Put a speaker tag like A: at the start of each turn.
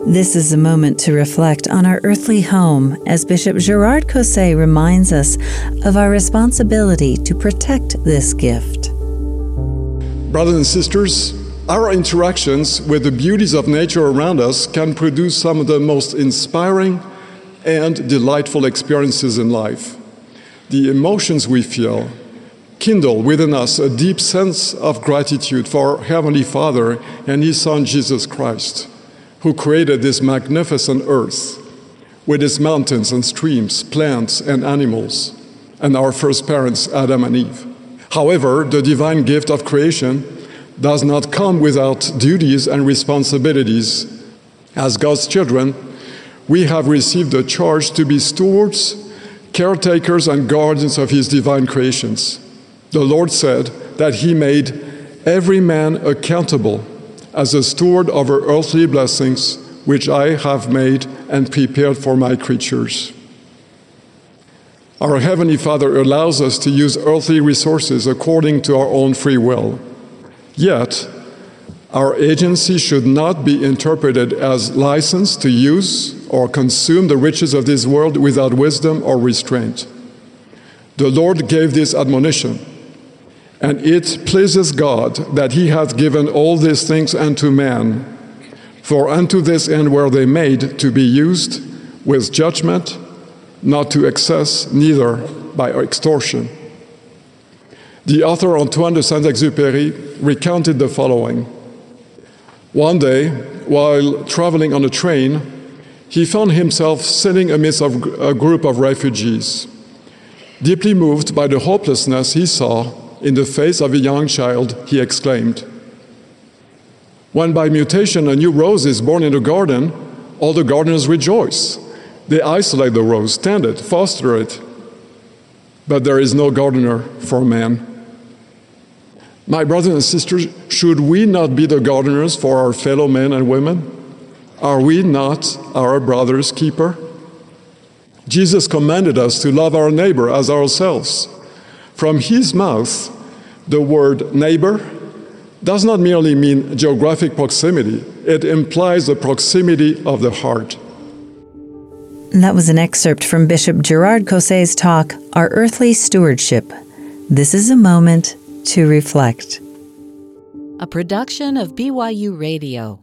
A: This is a moment to reflect on our earthly home as Bishop Gerard Caussé reminds us of our responsibility to protect this gift.
B: Brothers and sisters, our interactions with the beauties of nature around us can produce some of the most inspiring and delightful experiences in life. The emotions we feel kindle within us a deep sense of gratitude for our Heavenly Father and His Son Jesus Christ, who created this magnificent earth with its mountains and streams, plants and animals, and our first parents, Adam and Eve. However, the divine gift of creation does not come without duties and responsibilities. As God's children, we have received the charge to be stewards, caretakers, and guardians of His divine creations. The Lord said that He made every man accountable as a steward over earthly blessings, which I have made and prepared for my creatures. Our Heavenly Father allows us to use earthly resources according to our own free will. Yet, our agency should not be interpreted as license to use or consume the riches of this world without wisdom or restraint. The Lord gave this admonition, and it pleases God that He hath given all these things unto man, for unto this end were they made to be used with judgment, not to excess, neither by extortion. The author Antoine de Saint-Exupéry recounted the following. One day, while traveling on a train, he found himself sitting amidst a group of refugees. Deeply moved by the hopelessness he saw in the face of a young child, he exclaimed, "When by mutation a new rose is born in the garden, all the gardeners rejoice. They isolate the rose, tend it, foster it. But there is no gardener for man." My brothers and sisters, should we not be the gardeners for our fellow men and women? Are we not our brother's keeper? Jesus commanded us to love our neighbor as ourselves. From His mouth, the word neighbor does not merely mean geographic proximity, it implies the proximity of the heart.
A: That was an excerpt from Bishop Gerard Caussé's talk, Our Earthly Stewardship. This is a moment to reflect.
C: A production of BYU Radio.